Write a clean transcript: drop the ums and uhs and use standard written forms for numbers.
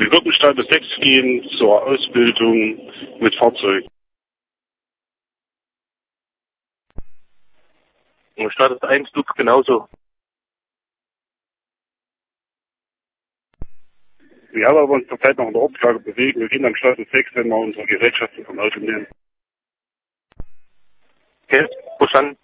Wir würden Status 6 gehen zur Ausbildung mit Fahrzeug. Und Status 1 tut genauso. Wir haben aber uns zurzeit noch in der Ortslage bewegen. Wir gehen am Status 6, wenn wir unsere Gerätschaften vom Auto nehmen. Okay, verstanden.